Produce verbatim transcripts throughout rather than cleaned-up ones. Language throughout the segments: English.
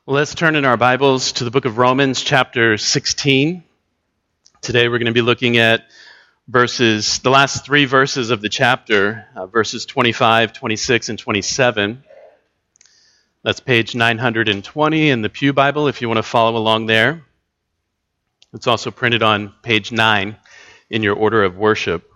Well, let's turn in our Bibles to the book of Romans, chapter sixteen. Today we're going to be looking at verses, the last three verses of the chapter, uh, verses twenty-five, twenty-six, and twenty-seven. That's page nine hundred twenty in the Pew Bible if you want to follow along there. It's also printed on page nine in your order of worship.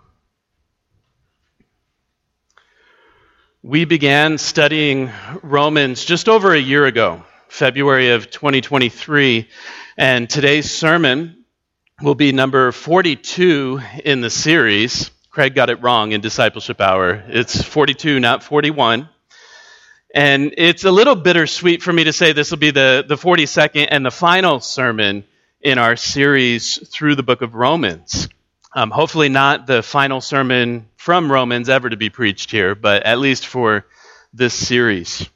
We began studying Romans just over a year ago, February of twenty twenty-three, and today's sermon will be number forty-two in the series. Craig got it wrong in Discipleship Hour. It's forty-two, not forty-one. And it's a little bittersweet for me to say this will be the, the forty-second and the final sermon in our series through the book of Romans. Um, hopefully not the final sermon from Romans ever to be preached here, but at least for this series.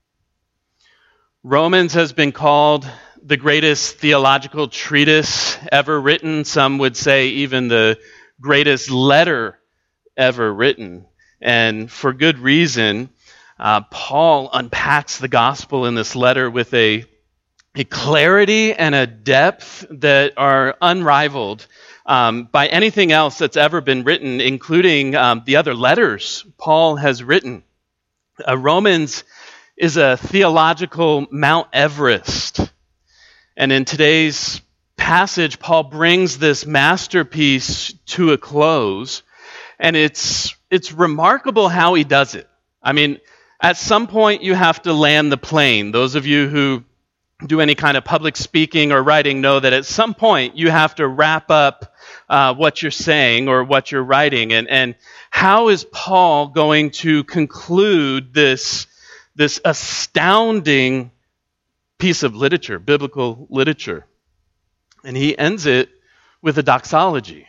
Romans has been called the greatest theological treatise ever written. Some would say even the greatest letter ever written. And for good reason, uh, Paul unpacks the gospel in this letter with a, a clarity and a depth that are unrivaled um, by anything else that's ever been written, including um, the other letters Paul has written. Uh, Romans is a theological Mount Everest. And in today's passage, Paul brings this masterpiece to a close. And it's it's remarkable how he does it. I mean, at some point you have to land the plane. Those of you who do any kind of public speaking or writing know that at some point you have to wrap up uh, what you're saying or what you're writing. And, and how is Paul going to conclude this This astounding piece of literature, biblical literature? And he ends it with a doxology.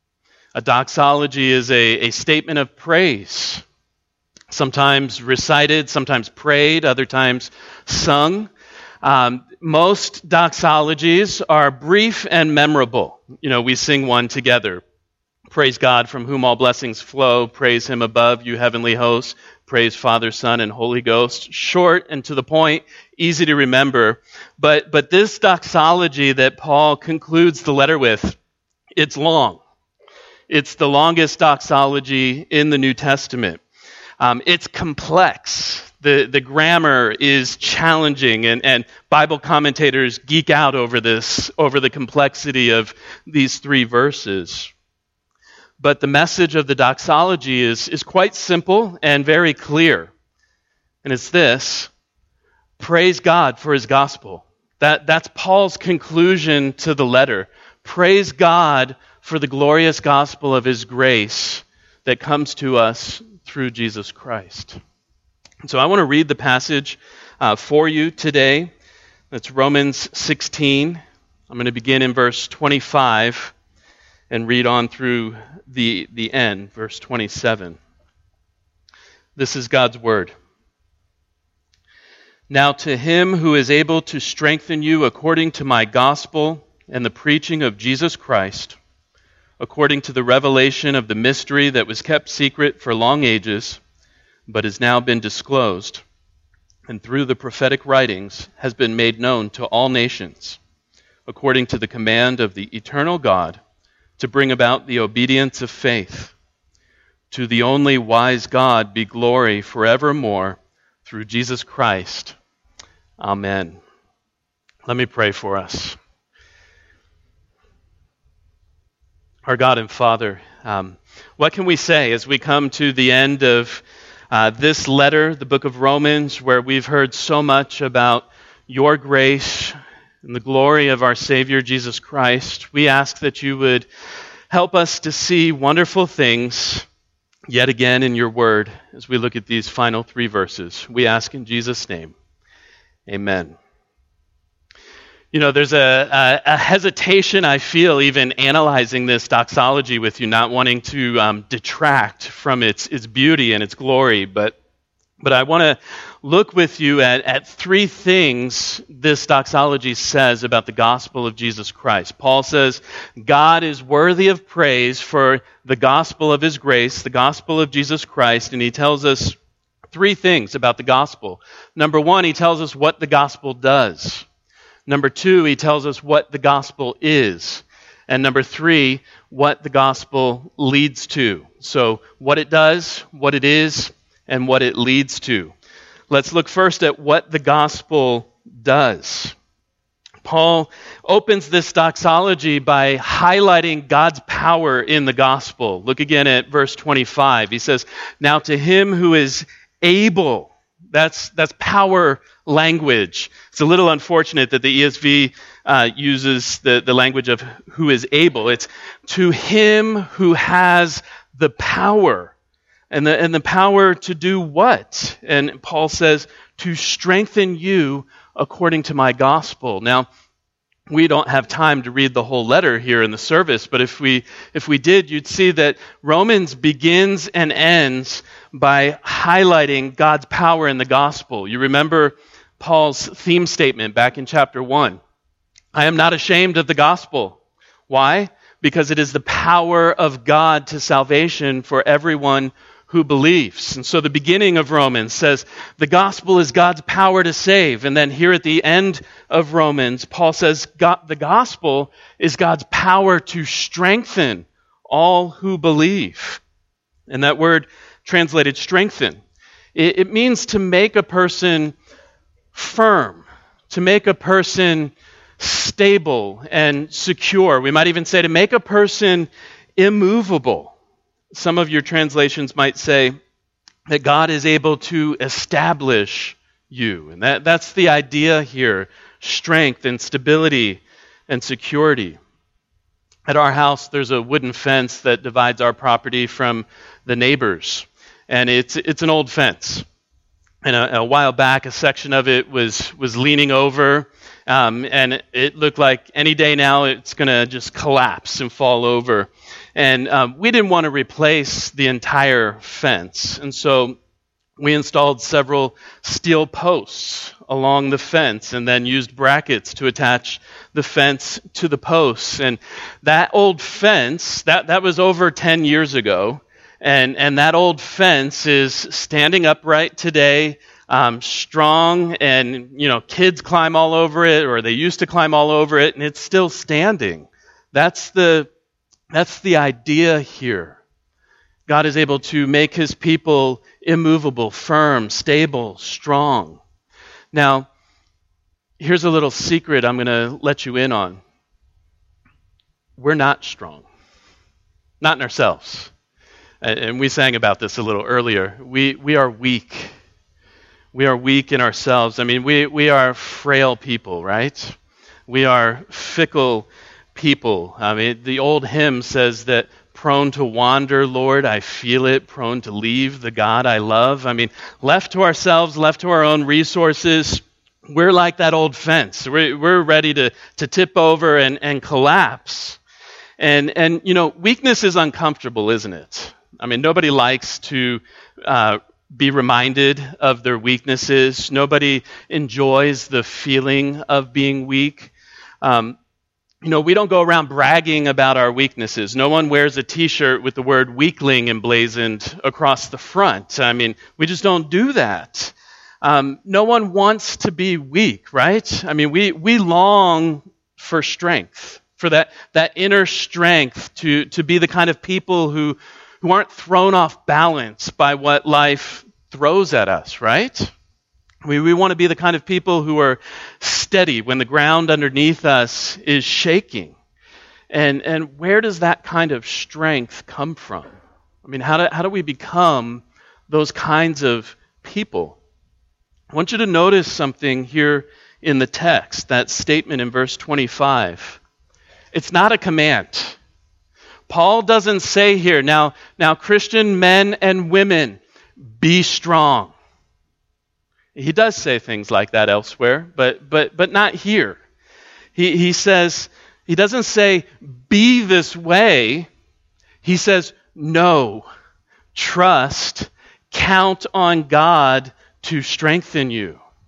A doxology is a, a statement of praise, sometimes recited, sometimes prayed, other times sung. Um, most doxologies are brief and memorable. You know, we sing one together. Praise God from whom all blessings flow. Praise him above, you heavenly hosts. Praise Father, Son, and Holy Ghost. Short and to the point, easy to remember. But but this doxology that Paul concludes the letter with, it's long. It's the longest doxology in the New Testament. Um, it's complex. The, the grammar is challenging, and, and Bible commentators geek out over this, over the complexity of these three verses. But the message of the doxology is, is quite simple and very clear. And it's this: praise God for his gospel. That, that's Paul's conclusion to the letter. Praise God for the glorious gospel of his grace that comes to us through Jesus Christ. And so I want to read the passage uh, for you today. That's Romans sixteen. I'm going to begin in verse twenty-five and read on through the, the end, verse twenty-seven. This is God's word. Now to him who is able to strengthen you according to my gospel and the preaching of Jesus Christ, according to the revelation of the mystery that was kept secret for long ages, but has now been disclosed, and through the prophetic writings has been made known to all nations, according to the command of the eternal God, to bring about the obedience of faith. To the only wise God be glory forevermore through Jesus Christ. Amen. Let me pray for us. Our God and Father, um, what can we say as we come to the end of uh, this letter, the book of Romans, where we've heard so much about your grace and the glory of our Savior, Jesus Christ? We ask that you would help us to see wonderful things yet again in your word as we look at these final three verses. We ask in Jesus' name. Amen. You know, there's a, a, a hesitation I feel even analyzing this doxology with you, not wanting to um, detract from its its beauty and its glory, but But I want to look with you at, at three things this doxology says about the gospel of Jesus Christ. Paul says, God is worthy of praise for the gospel of his grace, the gospel of Jesus Christ, and he tells us Three things about the gospel. Number one, he tells us what the gospel does. Number two, he tells us what the gospel is. And number three, what the gospel leads to. So what it does, what it is, and what it leads to. Let's look first at what the gospel does. Paul opens this doxology by highlighting God's power in the gospel. Look again at verse twenty-five. He says, "Now to him who is able," that's that's power language. It's a little unfortunate that the E S V uh, uses the, the language of who is able. It's to him who has the power. And the, and the power to do what? And Paul says, to strengthen you according to my gospel. Now, we don't have time to read the whole letter here in the service, but if we if we did, you'd see that Romans begins and ends by highlighting God's power in the gospel. You remember Paul's theme statement back in chapter one. I am not ashamed of the gospel. Why? Because it is the power of God to salvation for everyone who believes. And so the beginning of Romans says the gospel is God's power to save. And then here at the end of Romans, Paul says God, the gospel is God's power to strengthen all who believe. And that word translated strengthen, it, it means to make a person firm, to make a person stable and secure. We might even say to make a person immovable. Some of your translations might say that God is able to establish you. And that, that's the idea here, strength and stability and security. At our house, there's a wooden fence that divides our property from the neighbors. And it's it's an old fence. And a, a while back, a section of it was, was leaning over. Um, and it looked like any day now it's going to just collapse and fall over. And um, we didn't want to replace the entire fence. And so we installed several steel posts along the fence and then used brackets to attach the fence to the posts. And that old fence, that, that was over ten years ago. And, and that old fence is standing upright today. Um, strong, and you know, kids climb all over it, or they used to climb all over it, and it's still standing. That's the that's the idea here. God is able to make his people immovable, firm, stable, strong. Now, here's a little secret I'm going to let you in on. We're not strong, not in ourselves, and, and we sang about this a little earlier. We we are weak. We are weak in ourselves. I mean, we, we are frail people, right? We are fickle people. I mean, the old hymn says that prone to wander, Lord, I feel it, prone to leave the God I love. I mean, left to ourselves, left to our own resources, we're like that old fence. We're, we're ready to, to tip over and, and collapse. And, and, you know, weakness is uncomfortable, isn't it? I mean, nobody likes to uh, be reminded of their weaknesses. Nobody enjoys the feeling of being weak. Um, you know, we don't go around bragging about our weaknesses. No one wears a t-shirt with the word weakling emblazoned across the front. I mean, we just don't do that. Um, no one wants to be weak, right? I mean, we, we long for strength, for that, that inner strength to, to be the kind of people who who aren't thrown off balance by what life throws at us, right? We, we want to be the kind of people who are steady when the ground underneath us is shaking. And, and where does that kind of strength come from? I mean, how do, how do we become those kinds of people? I want you to notice something here in the text, that statement in verse twenty-five. It's not a command. Paul doesn't say here, now, now Christian men and women, be strong. He does say things like that elsewhere, but but but not here. He he says, he doesn't say, be this way. He says, know, trust, count on God to strengthen you.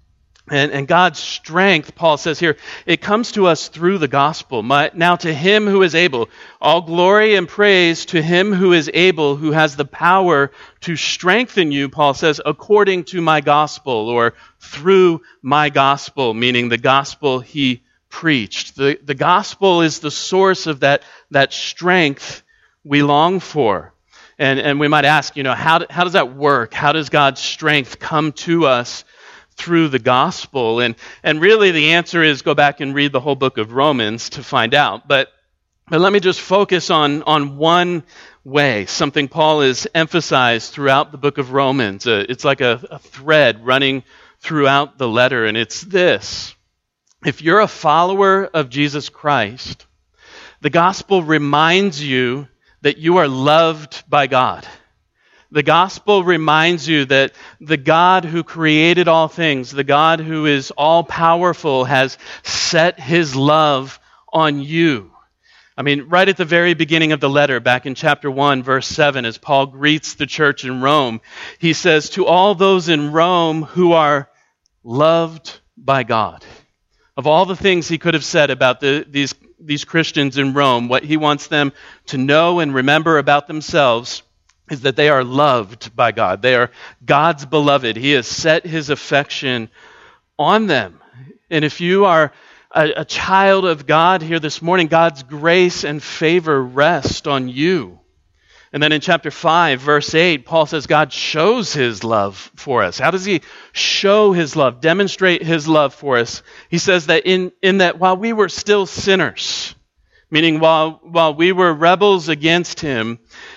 And, and God's strength, Paul says here, it comes to us through the gospel. My, now to him who is able, all glory and praise to him who is able, who has the power to strengthen you, Paul says, according to my gospel, or through my gospel, meaning the gospel he preached. The, the gospel is the source of that, that strength we long for. And, and we might ask, you know, how, how does that work? How does God's strength come to us through the gospel? And and really the answer is go back and read the whole book of Romans to find out. But but let me just focus on, on one way, something Paul has emphasized throughout the book of Romans. Uh, it's like a, a thread running throughout the letter, and it's this. If you're a follower of Jesus Christ, the gospel reminds you that you are loved by God. The gospel reminds you that the God who created all things, the God who is all-powerful, has set his love on you. I mean, right at the very beginning of the letter, back in chapter one, verse seven, as Paul greets the church in Rome, he says, to all those in Rome who are loved by God. Of all the things he could have said about the, these, these Christians in Rome, what he wants them to know and remember about themselves is that they are loved by God. They are God's beloved. He has set his affection on them. And if you are a, a child of God here this morning, God's grace and favor rest on you. And then in chapter five, verse eight, Paul says God shows his love for us. How does he show his love, demonstrate his love for us? He says that in, in that while we were still sinners, meaning while, while we were rebels against him,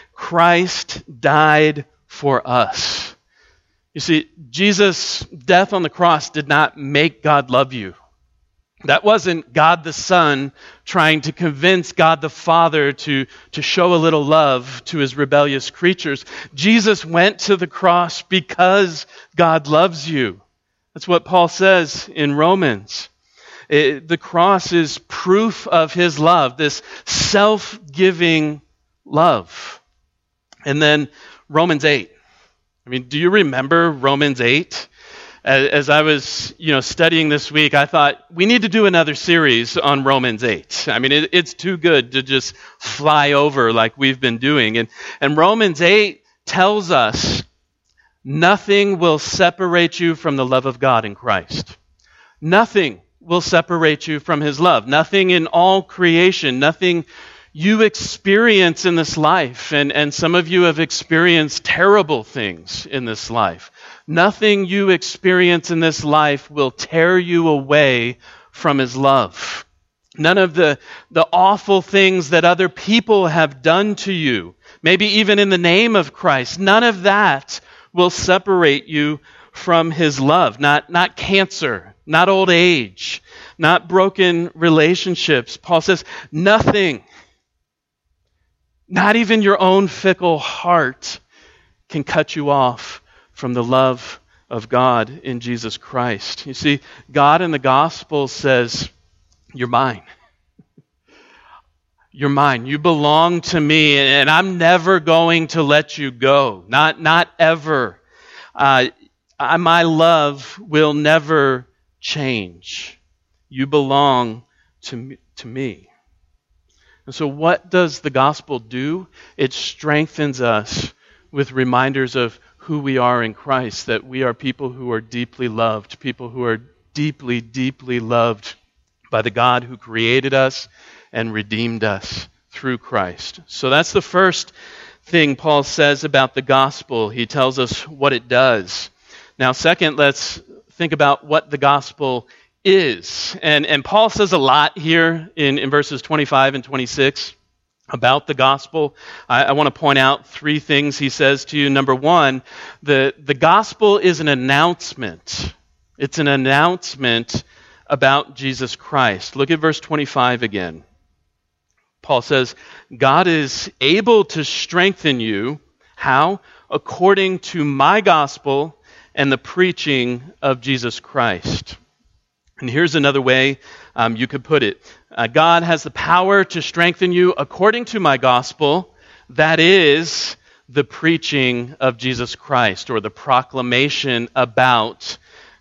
Christ died for us. You see, Jesus' death on the cross did not make God love you. That wasn't God the Son trying to convince God the Father to, to show a little love to his rebellious creatures. Jesus went to the cross because God loves you. That's what Paul says in Romans. It, the cross is proof of his love, this self-giving love. And then Romans eight. I mean, do you remember Romans eight? As, as I was, you know, studying this week, I thought we need to do another series on Romans eight. I mean, it, it's too good to just fly over like we've been doing. And, and Romans eight tells us nothing will separate you from the love of God in Christ. Nothing will separate you from his love. Nothing in all creation, nothing you experience in this life, and, and some of you have experienced terrible things in this life. Nothing you experience in this life will tear you away from his love. None of the, the awful things that other people have done to you, maybe even in the name of Christ, none of that will separate you from his love. Not, not cancer, not old age, not broken relationships. Paul says, nothing, not even your own fickle heart, can cut you off from the love of God in Jesus Christ. You see, God in the gospel says, you're mine. You're mine. You belong to me, and I'm never going to let you go. Not, not ever. Uh, I, my love will never change. You belong to me, to me. And so what does the gospel do? It strengthens us with reminders of who we are in Christ, that we are people who are deeply loved, people who are deeply, deeply loved by the God who created us and redeemed us through Christ. So that's the first thing Paul says about the gospel. He tells us what it does. Now, second, let's think about what the gospel is. And, and Paul says a lot here in, in verses twenty-five and twenty-six about the gospel. I, I want to point out three things he says to you. Number one, the, the gospel is an announcement. It's an announcement about Jesus Christ. Look at verse twenty-five again. Paul says, God is able to strengthen you. How? According to my gospel and the preaching of Jesus Christ. And here's another way um, you could put it. Uh, God has the power to strengthen you according to my gospel. That is the preaching of Jesus Christ, or the proclamation about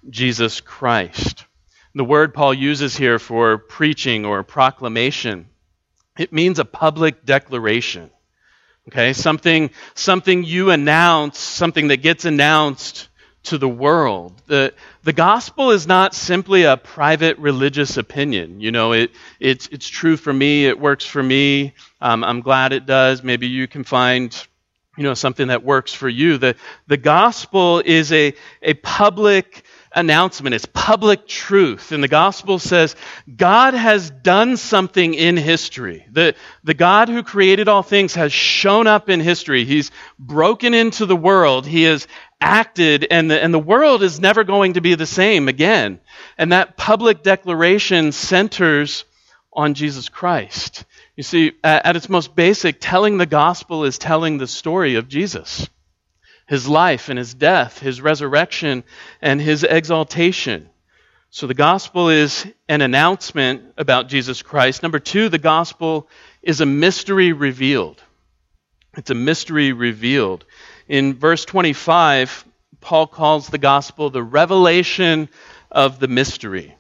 Jesus Christ. The word Paul uses here for preaching or proclamation, it means a public declaration. Okay, something, something you announce, something that gets announced to the world. The, the gospel is not simply a private religious opinion. You know, it, it's, it's true for me, it works for me, um, I'm glad it does. Maybe you can find, you know, something that works for you. The, the gospel is a, a public announcement. It's public truth. And the gospel says God has done something in history. The, the God who created all things has shown up in history. He's broken into the world. He has acted, and the, and the world is never going to be the same again. And that public declaration centers on Jesus Christ. You see, at, at its most basic, telling the gospel is telling the story of Jesus. His life and his death, his resurrection and his exaltation. So the gospel is an announcement about Jesus Christ. Number two, the gospel is a mystery revealed. It's a mystery revealed. In verse twenty-five, Paul calls the gospel the revelation of the mystery.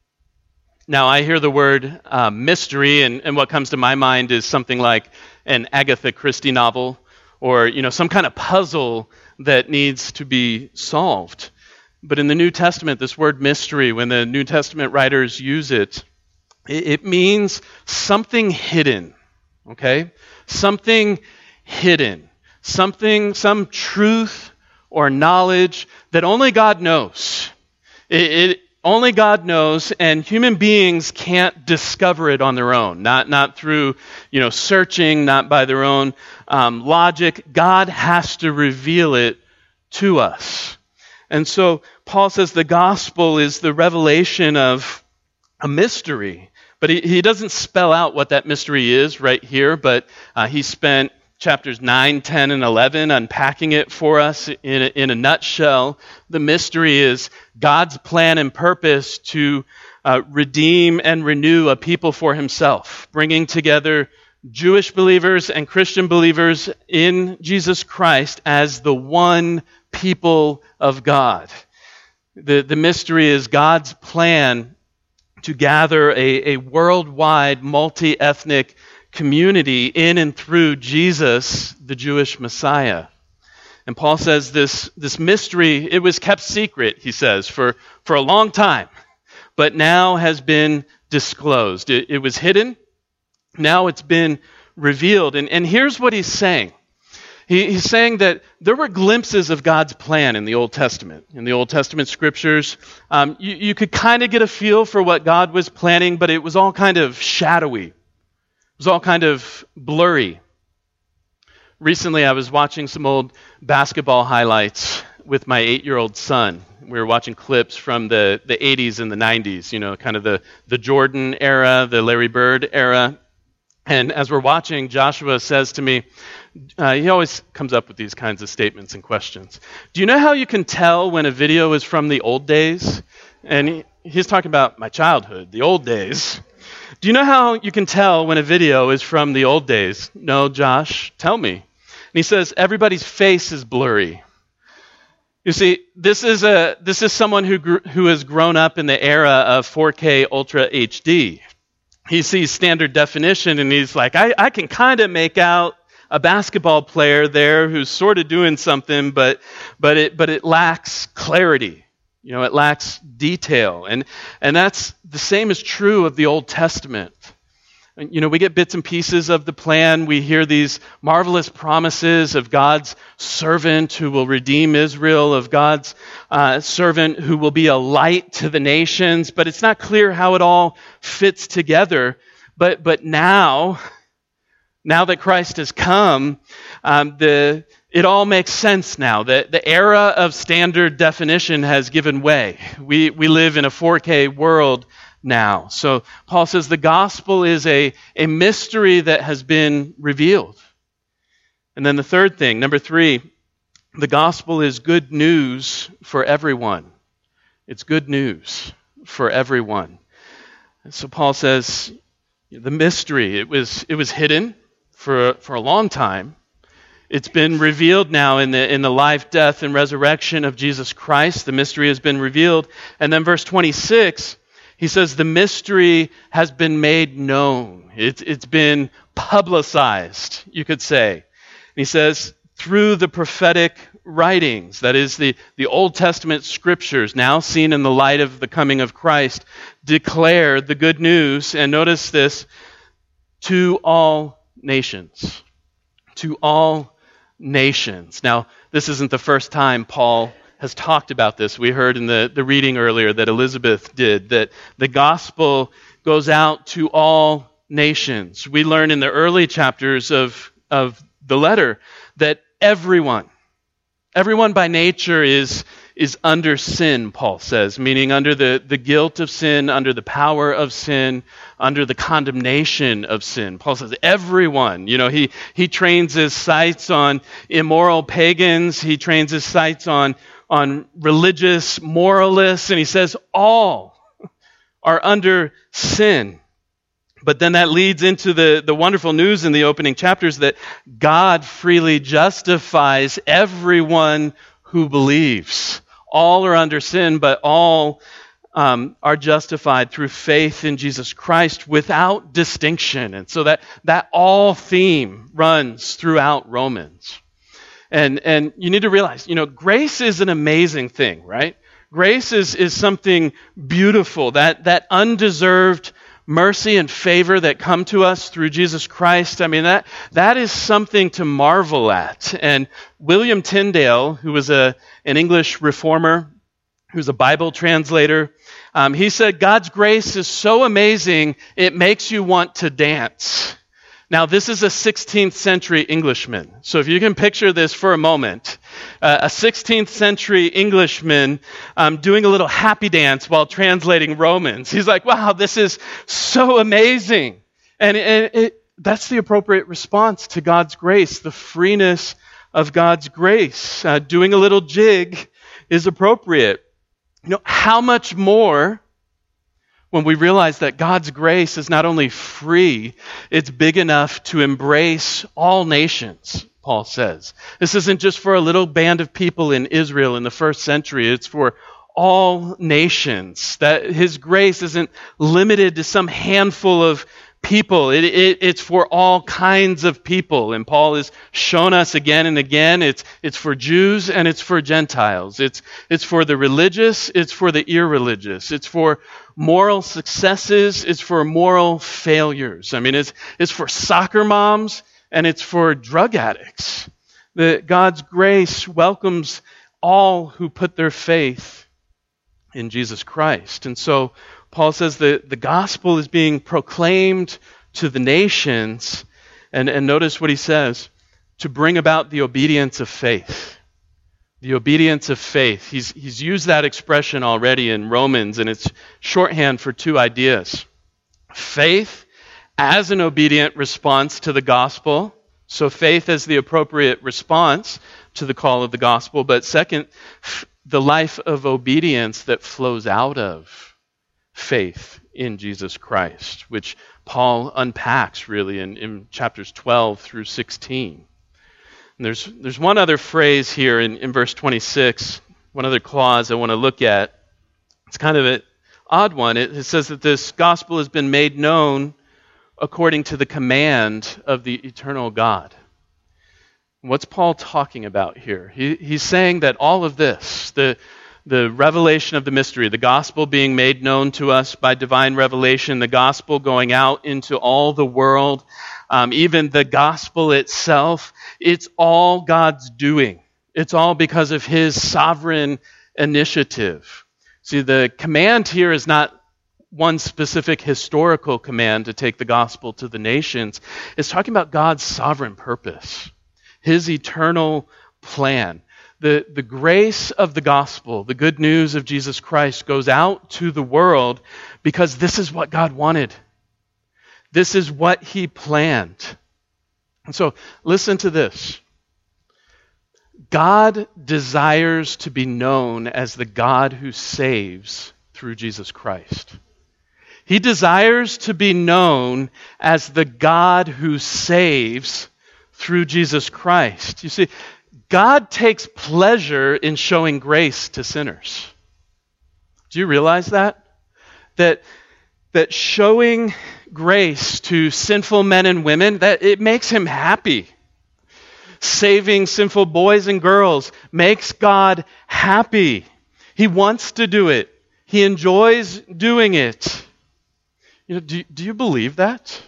Now, I hear the word uh, mystery, and, and what comes to my mind is something like an Agatha Christie novel, or, you know, some kind of puzzle that needs to be solved. But in the New Testament, this word mystery, when the New Testament writers use it, it, it means something hidden, okay? Something hidden. Something, some truth or knowledge that only God knows. It, it only God knows, and human beings can't discover it on their own. Not, not through, you know, searching, not by their own um, logic. God has to reveal it to us. And so Paul says the gospel is the revelation of a mystery. But he, he doesn't spell out what that mystery is right here, but uh, he spent chapters nine, ten, and eleven unpacking it for us in a, in a nutshell. The mystery is God's plan and purpose to uh, redeem and renew a people for himself, bringing together Jewish believers and Christian believers in Jesus Christ as the one people of God. The, the mystery is God's plan to gather a, a worldwide, multi-ethnic community in and through Jesus, the Jewish Messiah. And Paul says this, this mystery, it was kept secret, he says, for, for a long time, but now has been disclosed. It, it was hidden, now it's been revealed. And, and here's what he's saying. He, he's saying that there were glimpses of God's plan in the Old Testament. In the Old Testament scriptures, um, you, you could kind of get a feel for what God was planning, but it was all kind of shadowy. It was all kind of blurry. Recently, I was watching some old basketball highlights with my eight-year-old son. We were watching clips from the, the eighties and the nineties, you know, kind of the, the Jordan era, the Larry Bird era. And as we're watching, Joshua says to me, uh, he always comes up with these kinds of statements and questions. Do you know how you can tell when a video is from the old days? And he, he's talking about my childhood, the old days. Do you know how you can tell when a video is from the old days? No, Josh, tell me. And he says, everybody's face is blurry. You see, this is a this is someone who grew, who has grown up in the era of four K Ultra H D. He sees standard definition and he's like, I, I can kind of make out a basketball player there who's sort of doing something, but but it but it lacks clarity. You know, it lacks detail. And and that's the same is true of the Old Testament. You know, we get bits and pieces of the plan. We hear these marvelous promises of God's servant who will redeem Israel, of God's uh, servant who will be a light to the nations. But it's not clear how it all fits together. But but now, now that Christ has come, um, the it all makes sense now. The, the era of standard definition has given way. We we live in a four K world now. So Paul says the gospel is a, a mystery that has been revealed. And then the third thing, number three, the gospel is good news for everyone. It's good news for everyone. And so Paul says the mystery, it was it was hidden for, for a long time. It's been revealed now in the in the life, death, and resurrection of Jesus Christ. The mystery has been revealed. And then verse twenty-six, he says the mystery has been made known. It's it's been publicized, you could say. And he says through the prophetic writings, that is the, the Old Testament scriptures, now seen in the light of the coming of Christ, declare the good news, and notice this, to all nations. To all nations. Now, this isn't the first time Paul has talked about this. We heard in the, the reading earlier that Elizabeth did, that the gospel goes out to all nations. We learn in the early chapters of, of the letter that everyone, everyone by nature is, is under sin, Paul says, meaning under the, the guilt of sin, under the power of sin, under the condemnation of sin. Paul says everyone, you know, he, he trains his sights on immoral pagans, he trains his sights on, on religious moralists, and he says all are under sin. But then that leads into the, the wonderful news in the opening chapters that God freely justifies everyone who believes. All are under sin, but all um, are justified through faith in Jesus Christ without distinction. And so that, that all theme runs throughout Romans. And, and you need to realize, you know, grace is an amazing thing, right? Grace is, is something beautiful, that, that undeserved mercy and favor that come to us through Jesus Christ. I mean, that that is something to marvel at. And William Tyndale, who was a an English reformer, who's a Bible translator, um, he said, God's grace is so amazing, it makes you want to dance. Now, this is a sixteenth century Englishman. So if you can picture this for a moment, uh, a sixteenth century Englishman um, doing a little happy dance while translating Romans. He's like, wow, this is so amazing. And, and it, that's the appropriate response to God's grace, the freeness of God's grace. Uh, doing a little jig is appropriate. You know, how much more when we realize that God's grace is not only free, it's big enough to embrace all nations, Paul says. This isn't just for a little band of people in Israel in the first century. It's for all nations. That his grace isn't limited to some handful of people. It, it, it's for all kinds of people. And Paul has shown us again and again, it's, it's for Jews and it's for Gentiles. It's, it's for the religious, it's for the irreligious. It's for moral successes, it's for moral failures. I mean, it's, it's for soccer moms and it's for drug addicts. The, God's grace welcomes all who put their faith in Jesus Christ. And so Paul says that the gospel is being proclaimed to the nations, and, and notice what he says, to bring about the obedience of faith. The obedience of faith. He's, he's used that expression already in Romans, and it's shorthand for two ideas. Faith as an obedient response to the gospel. So faith as the appropriate response to the call of the gospel. But second, the life of obedience that flows out of faith in Jesus Christ, which Paul unpacks really in, in chapters twelve through sixteen. And there's there's one other phrase here in, in verse twenty-six, one other clause I want to look at. It's kind of an odd one. It, it says that this gospel has been made known according to the command of the eternal God. What's Paul talking about here? He, he's saying that all of this, the The revelation of the mystery, the gospel being made known to us by divine revelation, the gospel going out into all the world, um, even the gospel itself, it's all God's doing. It's all because of his sovereign initiative. See, the command here is not one specific historical command to take the gospel to the nations. It's talking about God's sovereign purpose, his eternal plan. The, the grace of the gospel, the good news of Jesus Christ, goes out to the world because this is what God wanted. This is what he planned. And so, listen to this. God desires to be known as the God who saves through Jesus Christ. He desires to be known as the God who saves through Jesus Christ. You see, God takes pleasure in showing grace to sinners. Do you realize that? That, that showing grace to sinful men and women, that it makes him happy. Saving sinful boys and girls makes God happy. He wants to do it. He enjoys doing it. You know, do, do you believe that?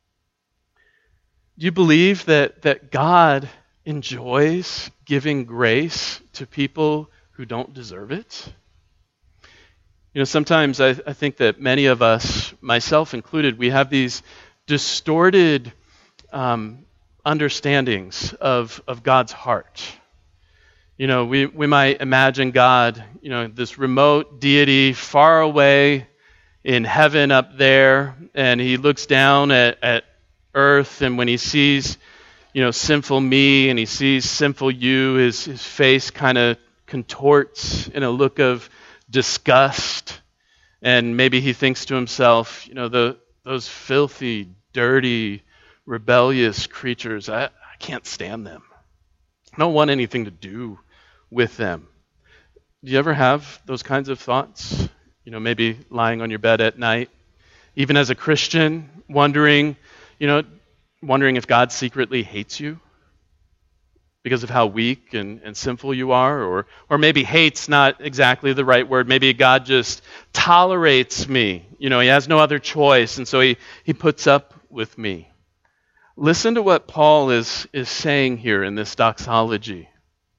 Do you believe that, that God enjoys giving grace to people who don't deserve it? You know, sometimes I, I think that many of us, myself included, we have these distorted um, understandings of, of God's heart. You know, we, we might imagine God, you know, this remote deity far away in heaven up there, and he looks down at, at earth, and when he sees, you know, sinful me and he sees sinful you, his, his face kind of contorts in a look of disgust, and maybe he thinks to himself, you know, the those filthy, dirty, rebellious creatures, I, I can't stand them. I don't want anything to do with them. Do you ever have those kinds of thoughts? You know, maybe lying on your bed at night, even as a Christian, wondering, you know, wondering if God secretly hates you because of how weak and, and sinful you are, or or maybe hate's not exactly the right word. Maybe God just tolerates me. You know, he has no other choice, and so he, he puts up with me. Listen to what Paul is, is saying here in this doxology.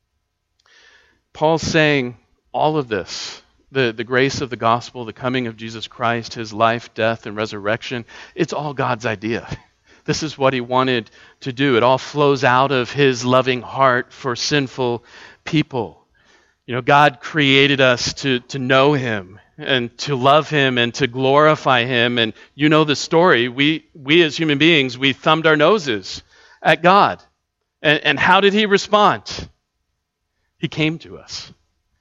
Paul's saying all of this, the, the grace of the gospel, the coming of Jesus Christ, his life, death, and resurrection, it's all God's idea. This is what he wanted to do. It all flows out of his loving heart for sinful people. You know, God created us to, to know him and to love him and to glorify him. And you know the story. We, we as human beings, we thumbed our noses at God. And, and how did he respond? He came to us.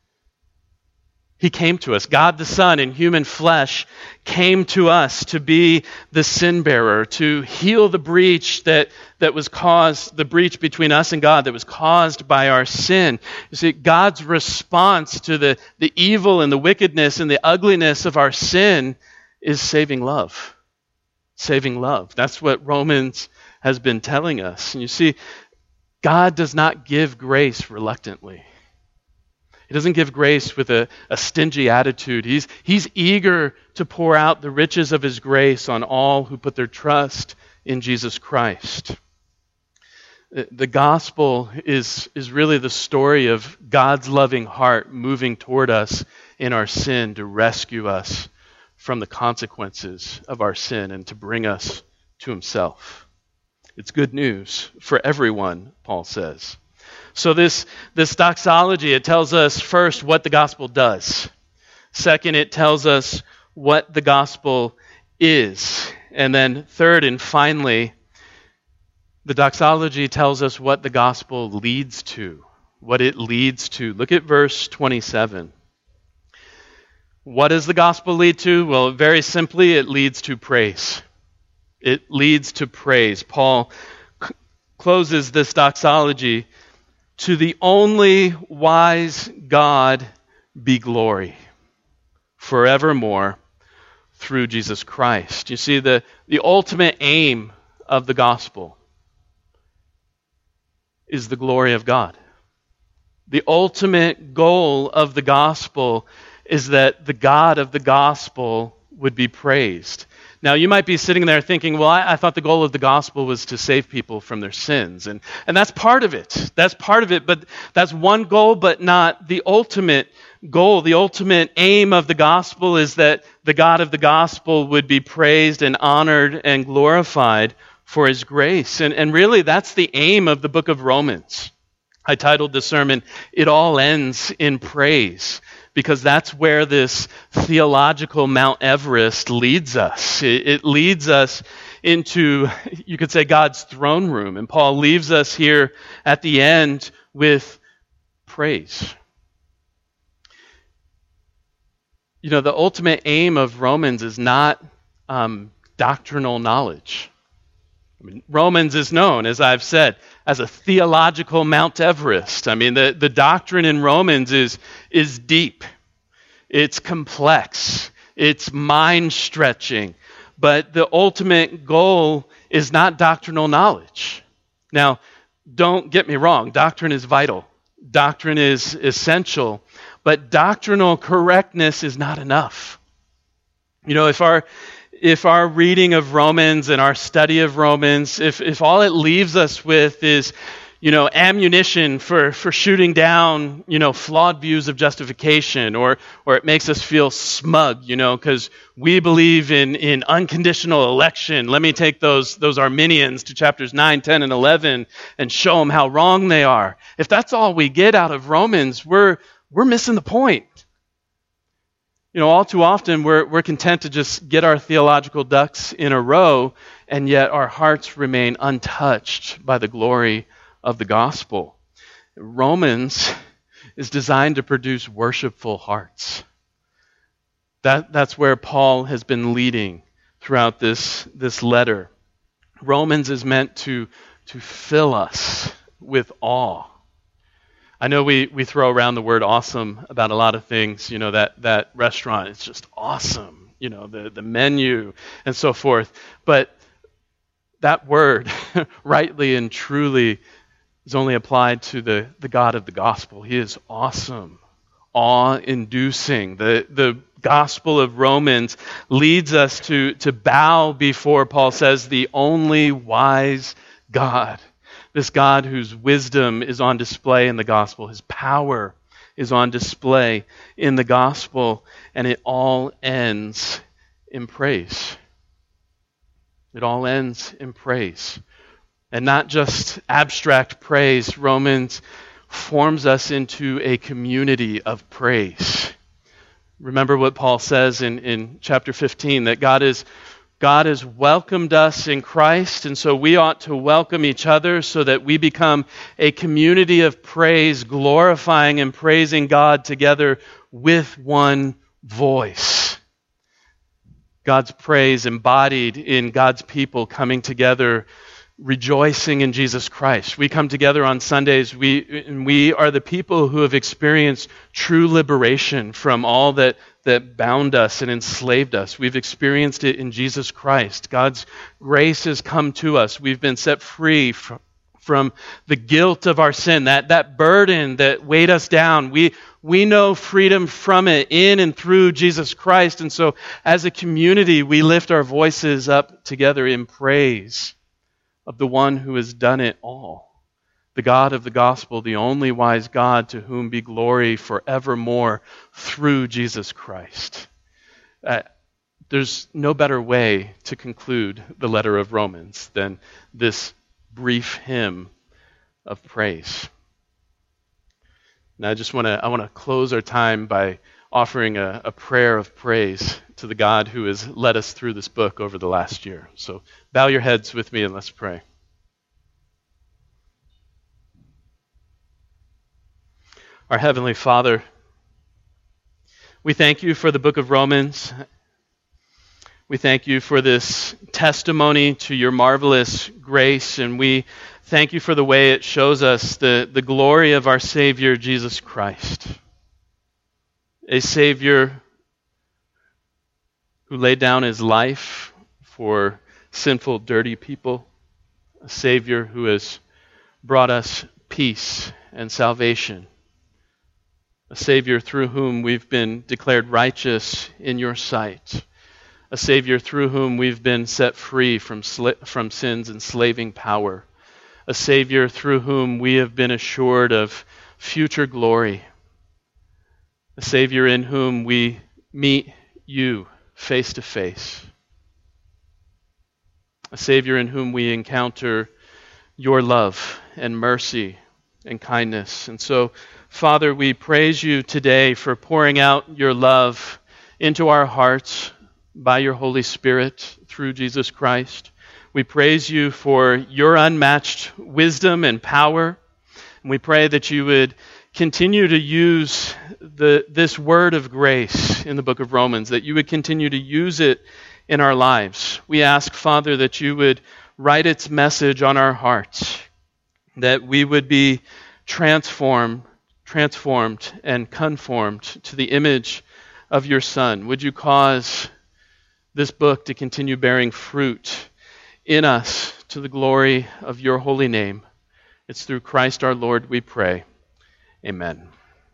He came to us. God the Son in human flesh came to us to be the sin bearer, to heal the breach that, that was caused, the breach between us and God that was caused by our sin. You see, God's response to the, the evil and the wickedness and the ugliness of our sin is saving love. Saving love. That's what Romans has been telling us. And you see, God does not give grace reluctantly. He doesn't give grace with a, a stingy attitude. He's, he's eager to pour out the riches of his grace on all who put their trust in Jesus Christ. The, the gospel is, is really the story of God's loving heart moving toward us in our sin to rescue us from the consequences of our sin and to bring us to himself. It's good news for everyone, Paul says. So this, this doxology, it tells us first what the gospel does. Second, it tells us what the gospel is. And then third and finally, the doxology tells us what the gospel leads to, what it leads to. Look at verse twenty-seven. What does the gospel lead to? Well, very simply, it leads to praise. It leads to praise. Paul c- closes this doxology, to the only wise God be glory forevermore through Jesus Christ. You see, the, the ultimate aim of the gospel is the glory of God. The ultimate goal of the gospel is that the God of the gospel would be praised. Now, you might be sitting there thinking, well, I, I thought the goal of the gospel was to save people from their sins. And, and that's part of it. That's part of it, but that's one goal, but not the ultimate goal. The ultimate aim of the gospel is that the God of the gospel would be praised and honored and glorified for his grace. And, and really, that's the aim of the book of Romans. I titled the sermon, It All Ends in Praise, because that's where this theological Mount Everest leads us. It, it leads us into, you could say, God's throne room. And Paul leaves us here at the end with praise. You know, the ultimate aim of Romans is not um, doctrinal knowledge. I mean, Romans is known, as I've said, as a theological Mount Everest. I mean, the, the doctrine in Romans is, is deep. It's complex. It's mind-stretching. But the ultimate goal is not doctrinal knowledge. Now, don't get me wrong. Doctrine is vital. Doctrine is essential. But doctrinal correctness is not enough. You know, if our if our reading of Romans and our study of Romans, if if all it leaves us with is, you know, ammunition for, for shooting down, you know, flawed views of justification, or or it makes us feel smug, you know, because we believe in, in unconditional election. Let me take those those Arminians to chapters nine, ten, and eleven and show them how wrong they are. If that's all we get out of Romans, we're we're missing the point. You know, all too often we're we're content to just get our theological ducks in a row, and yet our hearts remain untouched by the glory of the gospel. Romans is designed to produce worshipful hearts. That, that's where Paul has been leading throughout this, this letter. Romans is meant to, to fill us with awe. I know we, we throw around the word awesome about a lot of things. You know, that, that restaurant, it's just awesome. You know, the, the menu and so forth. But that word, rightly and truly, is only applied to the, the God of the gospel. He is awesome, awe-inducing. The, the gospel of Romans leads us to, to bow before, Paul says, the only wise God. This God whose wisdom is on display in the gospel. His power is on display in the gospel. And it all ends in praise. It all ends in praise. And not just abstract praise. Romans forms us into a community of praise. Remember what Paul says in, in chapter fifteen, that God is God has welcomed us in Christ, and so we ought to welcome each other so that we become a community of praise, glorifying and praising God together with one voice. God's praise embodied in God's people coming together, rejoicing in Jesus Christ. We come together on Sundays, we and we are the people who have experienced true liberation from all that, that bound us and enslaved us. We've experienced it in Jesus Christ. God's grace has come to us. We've been set free from, from the guilt of our sin, that, that burden that weighed us down. We, we know freedom from it in and through Jesus Christ. And so as a community, we lift our voices up together in praise of the one who has done it all. The God of the gospel, the only wise God, to whom be glory forevermore through Jesus Christ. Uh, there's no better way to conclude the letter of Romans than this brief hymn of praise. Now I just want to I want to close our time by offering a, a prayer of praise to the God who has led us through this book over the last year. So bow your heads with me and let's pray. Our Heavenly Father, we thank you for the book of Romans. We thank you for this testimony to your marvelous grace, and we thank you for the way it shows us the, the glory of our Savior, Jesus Christ. A Savior who laid down his life for sinful, dirty people. A Savior who has brought us peace and salvation. A Savior through whom we've been declared righteous in your sight. A Savior through whom we've been set free from sl- from sin's enslaving power. A Savior through whom we have been assured of future glory. A Savior in whom we meet you face to face. A Savior in whom we encounter your love and mercy and kindness. And so, Father, we praise you today for pouring out your love into our hearts by your Holy Spirit through Jesus Christ. We praise you for your unmatched wisdom and power. And we pray that you would continue to use the, this word of grace in the book of Romans, that you would continue to use it in our lives. We ask, Father, that you would write its message on our hearts, that we would be transformed, transformed and conformed to the image of your Son. Would you cause this book to continue bearing fruit in us to the glory of your holy name? It's through Christ our Lord we pray. Amen.